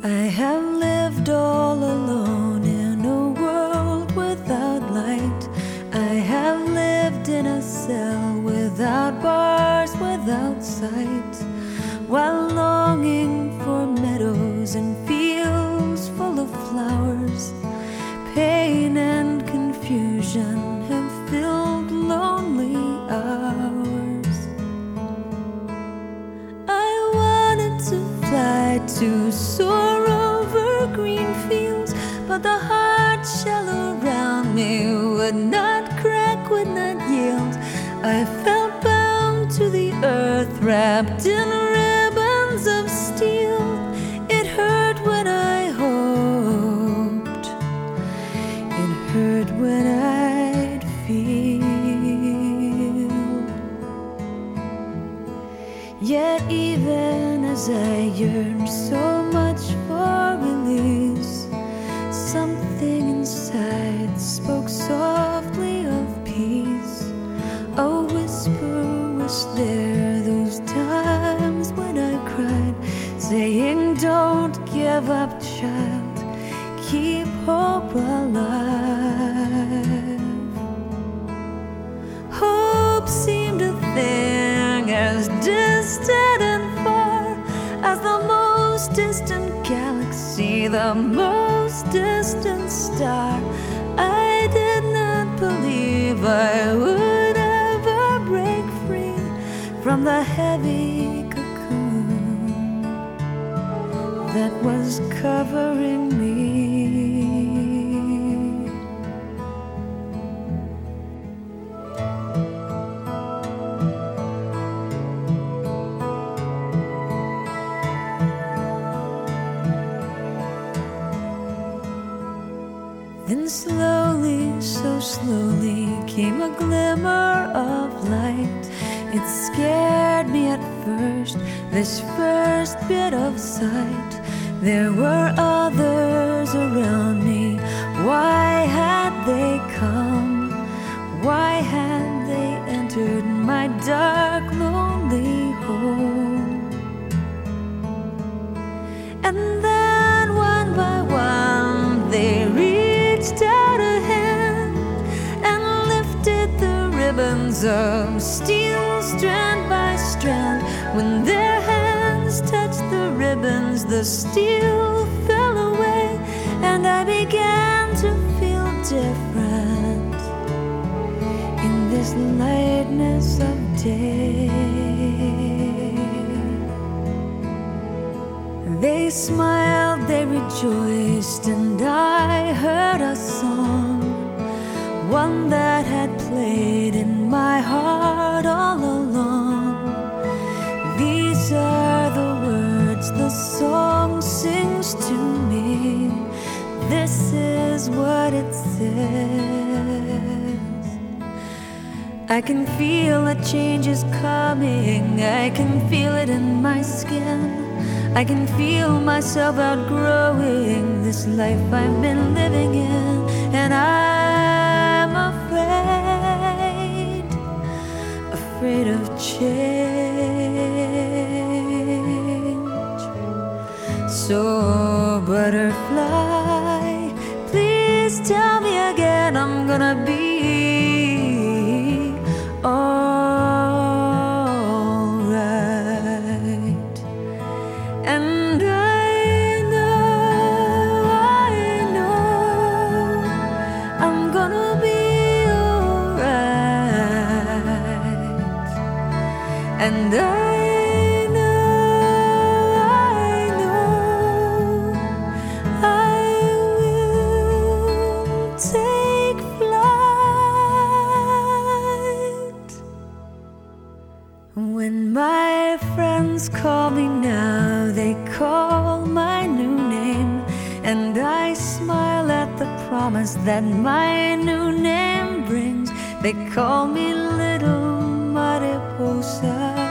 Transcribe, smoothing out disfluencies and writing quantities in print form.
I have lived all alone in a world without light. I have lived in a cell without bars, without sight, while longing for meadows and fields full of flowers. Pain and confusion have filled lonely hours. I wanted to fly, to soar over green fields, but the hard shell around me would not crack, would not yield. I felt bound to the earth, wrapped in ribbons of steel. It hurt when I hoped, it hurt when I'd feel. Yet even as I yearned so much for release, something inside spoke softly of peace. A whisper was there those times when I cried, saying, "Don't give up, child, keep hope alive." Hope seemed a thing as distant and far as the most distant galaxy, the most distant star. I did not believe I would ever break free from the heavy cocoon that was covering me. Then slowly, so slowly, came a glimmer of light. It scared me at first, this first bit of sight. There were others around me. Why had they come? Why had they entered my dark, lonely home? And then one by one they reached out a hand and lifted the ribbons of steel strand by strand. When their hands touched the ribbons, the steel fell away, and I began to feel different in this lightness of day. They smiled, they rejoiced, and I heard a song, one that had played in my heart all along. These are the words the song sings to me. This is what it says. I can feel a change is coming. I can feel it in my skin. I can feel myself outgrowing this life I've been living in, and I'm afraid of change. So butterfly, please tell me again I'm gonna be alright. And I know I'm gonna be alright. And I know I will take flight. When my friends call me now, they call my new name, and I smile at the promise that my new name brings. They call me Little Mariposa.